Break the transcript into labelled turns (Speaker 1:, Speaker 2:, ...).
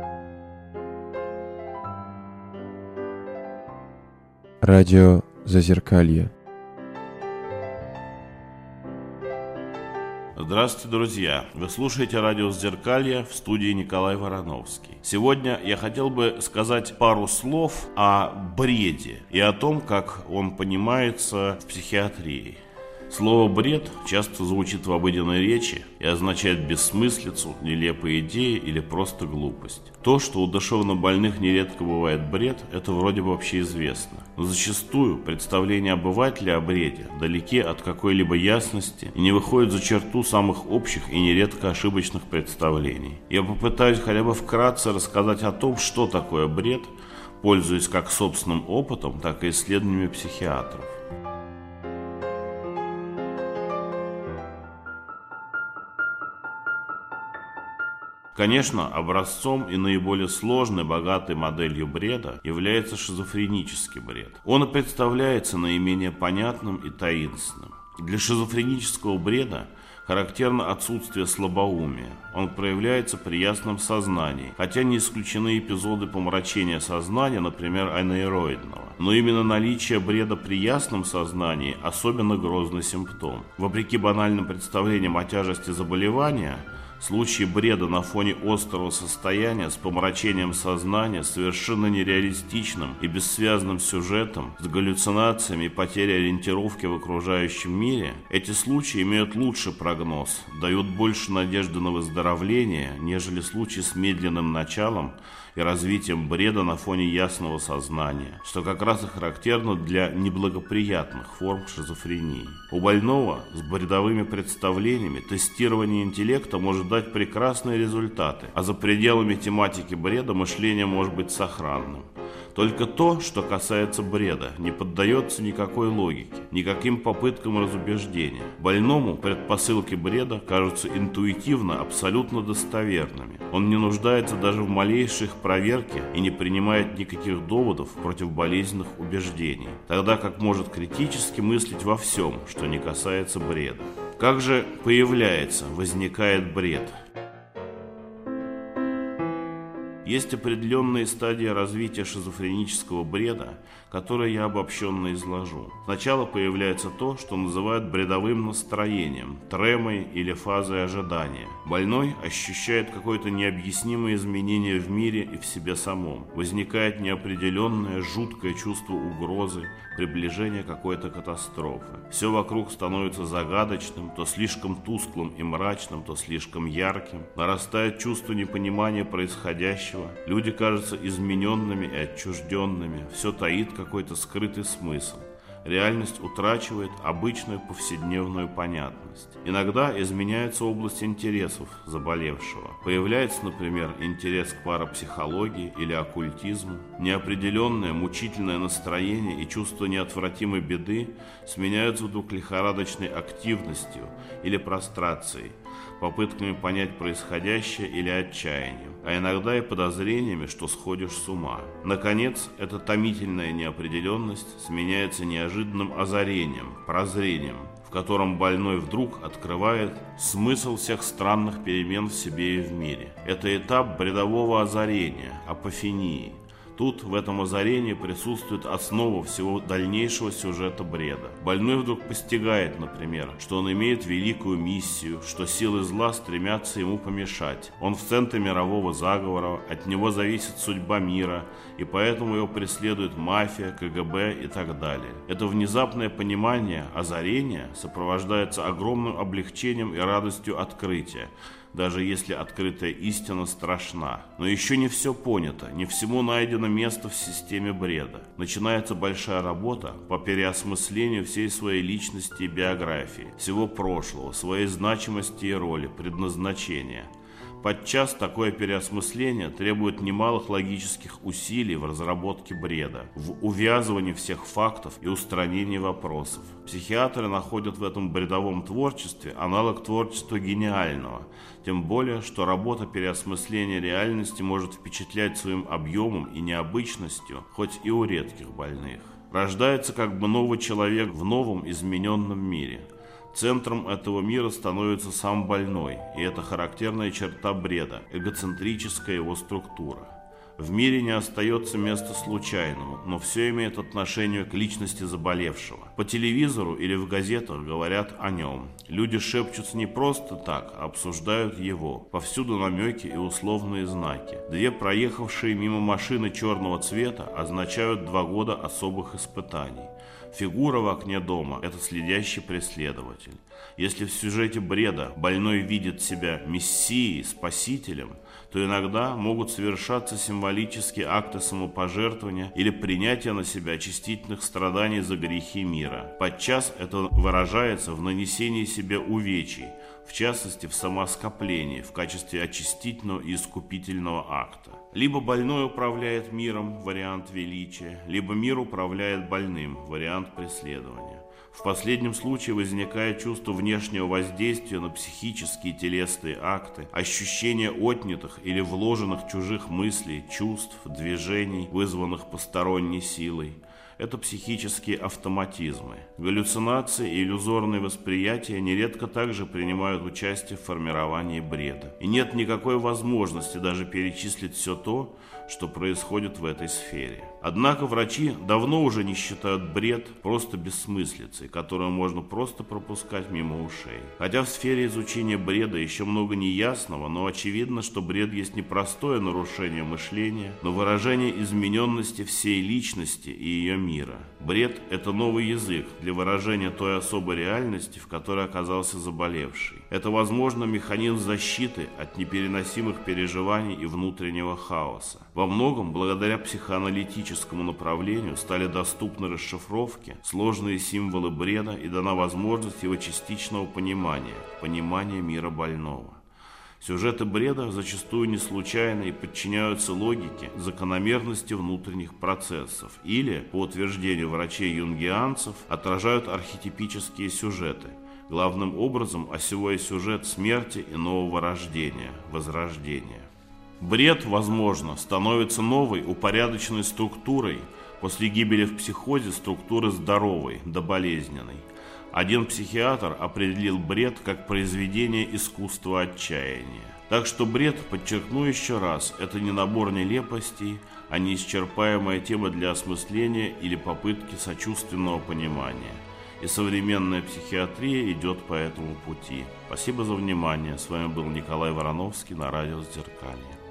Speaker 1: Радио Зазеркалье.
Speaker 2: Здравствуйте, друзья! Вы слушаете радио «Зазеркалье», в студии Николай Вороновский. Сегодня я хотел бы сказать пару слов о бреде и о том, как он понимается в психиатрии. Слово «бред» часто звучит в обыденной речи и означает бессмыслицу, нелепые идеи или просто глупость. То, что у душевнобольных нередко бывает бред, это вроде бы общеизвестно. Но зачастую представления обывателя о бреде далеки от какой-либо ясности и не выходят за черту самых общих и нередко ошибочных представлений. Я попытаюсь хотя бы вкратце рассказать о том, что такое бред, пользуясь как собственным опытом, так и исследованиями психиатров. Конечно, образцом и наиболее сложной, богатой моделью бреда является шизофренический бред. Он и представляется наименее понятным и таинственным. Для шизофренического бреда характерно отсутствие слабоумия. Он проявляется при ясном сознании, хотя не исключены эпизоды помрачения сознания, например, анаэроидного. Но именно наличие бреда при ясном сознании особенно грозный симптом. Вопреки банальным представлениям о тяжести заболевания, случаи бреда на фоне острого состояния с помрачением сознания, совершенно нереалистичным и бессвязным сюжетом, с галлюцинациями и потерей ориентировки в окружающем мире, эти случаи имеют лучший прогноз, дают больше надежды на выздоровление, нежели случаи с медленным началом и развитием бреда на фоне ясного сознания, что как раз и характерно для неблагоприятных форм шизофрении. У больного с бредовыми представлениями тестирование интеллекта может дать прекрасные результаты, а за пределами тематики бреда мышление может быть сохранным. Только то, что касается бреда, не поддается никакой логике, никаким попыткам разубеждения. Больному предпосылки бреда кажутся интуитивно абсолютно достоверными. Он не нуждается даже в малейшей их проверке и не принимает никаких доводов против болезненных убеждений, тогда как может критически мыслить во всем, что не касается бреда. Как же возникает бред? Есть определенные стадии развития шизофренического бреда, которые я обобщенно изложу. Сначала появляется то, что называют бредовым настроением, тремой или фазой ожидания. Больной ощущает какое-то необъяснимое изменение в мире и в себе самом. Возникает неопределенное, жуткое чувство угрозы, приближения какой-то катастрофы. Все вокруг становится загадочным, то слишком тусклым и мрачным, то слишком ярким. Нарастает чувство непонимания происходящего. Люди кажутся измененными и отчужденными. Все таит какой-то скрытый смысл. Реальность утрачивает обычную повседневную понятность. Иногда изменяется область интересов заболевшего. Появляется, например, интерес к парапсихологии или оккультизму. Неопределенное, мучительное настроение и чувство неотвратимой беды сменяются вдруг лихорадочной активностью или прострацией, попытками понять происходящее или отчаянием, а иногда и подозрениями, что сходишь с ума. Наконец, эта томительная неопределенность сменяется неожиданным озарением, прозрением, в котором больной вдруг открывает смысл всех странных перемен в себе и в мире. Это этап бредового озарения, апофении. Тут, в этом озарении, присутствует основа всего дальнейшего сюжета бреда. Больной вдруг постигает, например, что он имеет великую миссию, что силы зла стремятся ему помешать. Он в центре мирового заговора, от него зависит судьба мира, и поэтому его преследует мафия, КГБ и так далее. Это внезапное понимание, озарение, сопровождается огромным облегчением и радостью открытия, даже если открытая истина страшна. Но еще не все понято, не всему найдено место в системе бреда. Начинается большая работа по переосмыслению всей своей личности и биографии, всего прошлого, своей значимости и роли, предназначения. Подчас такое переосмысление требует немалых логических усилий в разработке бреда, в увязывании всех фактов и устранении вопросов. Психиатры находят в этом бредовом творчестве аналог творчества гениального, тем более, что работа переосмысления реальности может впечатлять своим объемом и необычностью, хоть и у редких больных. Рождается как бы новый человек в новом измененном мире. Центром этого мира становится сам больной, и это характерная черта бреда, эгоцентрическая его структура. В мире не остается места случайному, но все имеет отношение к личности заболевшего. По телевизору или в газетах говорят о нем. Люди шепчутся не просто так, а обсуждают его. Повсюду намеки и условные знаки. 2 проехавшие мимо машины черного цвета означают 2 года особых испытаний. Фигура в окне дома – это следящий преследователь. Если в сюжете бреда больной видит себя мессией, спасителем, то иногда могут совершаться символические акты самопожертвования или принятия на себя очистительных страданий за грехи мира. Подчас это выражается в нанесении себе увечий, в частности в самооскоплении в качестве очистительного и искупительного акта. Либо больной управляет миром, вариант величия, либо мир управляет больным, вариант преследования. В последнем случае возникает чувство внешнего воздействия на психические и телесные акты, ощущение отнятых или вложенных чужих мыслей, чувств, движений, вызванных посторонней силой. Это психические автоматизмы. Галлюцинации и иллюзорные восприятия нередко также принимают участие в формировании бреда. И нет никакой возможности даже перечислить все то, что происходит в этой сфере. Однако врачи давно уже не считают бред просто бессмыслицей, которую можно просто пропускать мимо ушей. Хотя в сфере изучения бреда еще много неясного, но очевидно, что бред есть не простое нарушение мышления, но выражение измененности всей личности и ее мира. Бред – это новый язык для выражения той особой реальности, в которой оказался заболевший. Это, возможно, механизм защиты от непереносимых переживаний и внутреннего хаоса. Во многом, благодаря психоаналитическому направлению, стали доступны расшифровки, сложные символы бреда и дана возможность его частичного понимания мира больного. Сюжеты бреда зачастую не случайны и подчиняются логике закономерности внутренних процессов или, по утверждению врачей-юнгианцев, отражают архетипические сюжеты. Главным образом осевой сюжет смерти и нового рождения, возрождения. Бред, возможно, становится новой упорядоченной структурой после гибели в психозе структуры здоровой, доболезненной. Один психиатр определил бред как произведение искусства отчаяния. Так что бред, подчеркну еще раз, это не набор нелепостей, а неисчерпаемая тема для осмысления или попытки сочувственного понимания. И современная психиатрия идет по этому пути. Спасибо за внимание. С вами был Николай Вороновский на радио «Зеркалье».